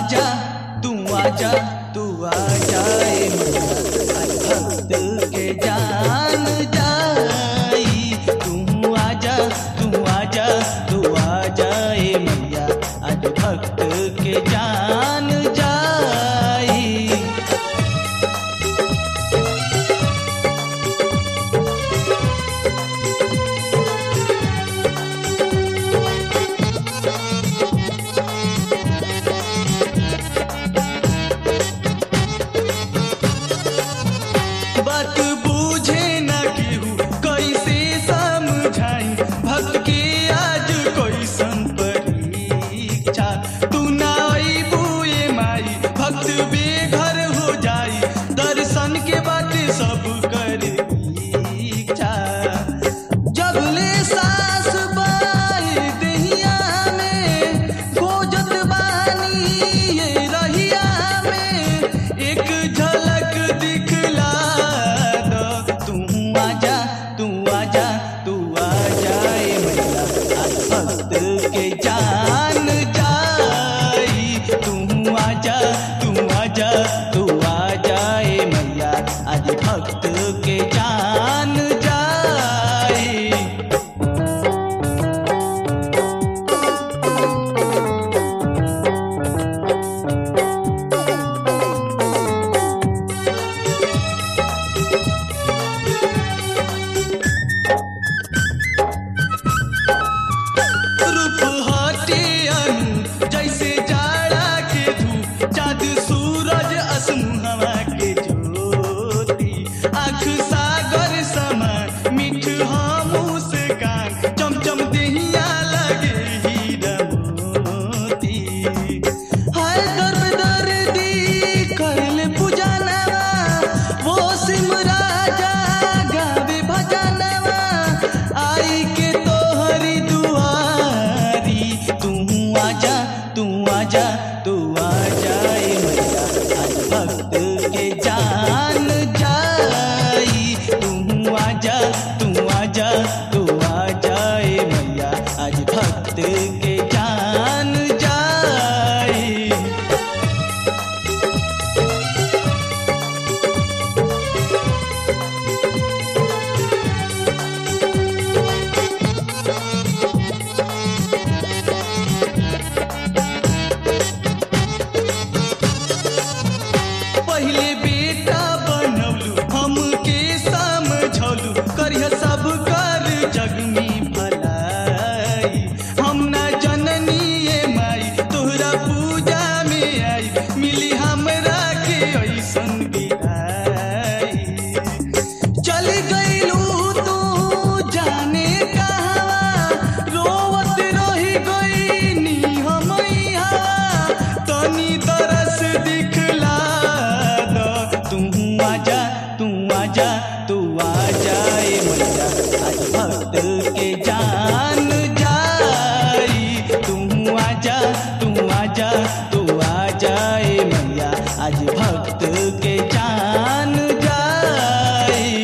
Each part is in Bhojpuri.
आजा तू आजा तू आजाए मैया आज भक्त के जान जाई। तू आजा तू आजा तू आजाए मैया आज भक्त के जान जाई। बात बूझे न केहू कैसे समझाई भक्त के आज कैसन परीक्षा। तू ना अइबू ए माई भक्त बेघर हो जाई दर्शन के बाद सब कर इच्छा। जब ले सास बाई दहिया में खोजत बानी ये रहिया में एक झलक दिखला दो। तू आजा तू आजा तू आजाए मैया आज भक्त के जान जाई। तू आजा तू आजा तू आजाए मैया आज भक्त के जान जाई। रूप हटे अनु जैसे जाड़ा के धूप चाँद सूरज असमुहवा के ज्योति। आँख सागर समान मीठ हमू से कान चमचम देहिया लगे हीरा मोती। हाय दर्द दर्दी करले पूजनवा वो सिम राजा गावे भजनवा आई के तोहरी दुआरी। तू आजा तू आजा तू आजाए मैया आज भक्त के जान जाई। तू आजा तू आजा तू आजाए मैया आज भक्त के जान जाई। पहिले बेटा बनौलू हमके समझौलू करिह सब कर जग में भलाई। हम ना जननी ये माई तोहरा पूजा में आई मिली हमरा के ऐसन बिदाई। चल गइलू तू जाने कहवा रोवत रही गइनी हम इहाँ तनी तरस दिखला दो। तू आजा तू आजा तू आजाए मैया आज भक्त के जान जाई। तू आजा तू आजा तू आजाए मैया आज भक्त के जान जाई।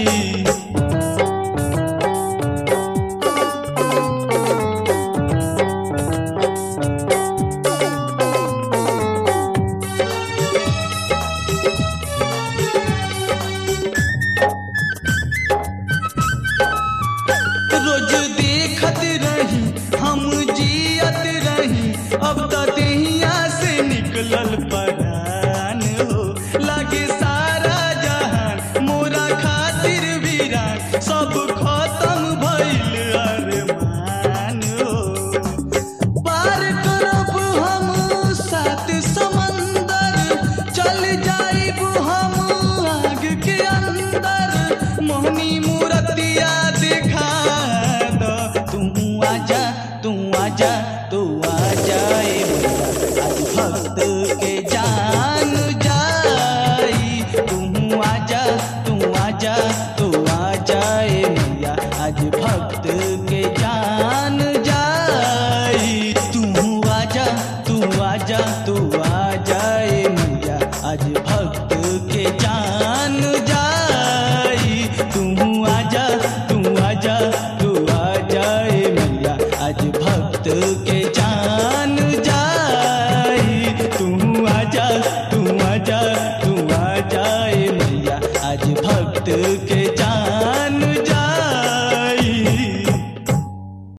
रोज देखत रही हम जियत रही अब तो देहिया से निकलल परान हो। लागे सारा जहान मोरा खातिर वीरान सब खत्म भइल अरमान हो। पार करब हम सात समंदर चल जाइब हम आग के अंदर मोहनी मूर्तिया दिखा दो। तू आजा तू आजा तू आजाए मैया आज भक्त के जान जाई। तू आजा तू आजा तू आजाए मैया आज भक्त के जान जाई। तू आजा तू आजा तू आजाए मैया आज भक्त के जान जाई। तू आजा तू आजा तू आजाए मैया आज भक्त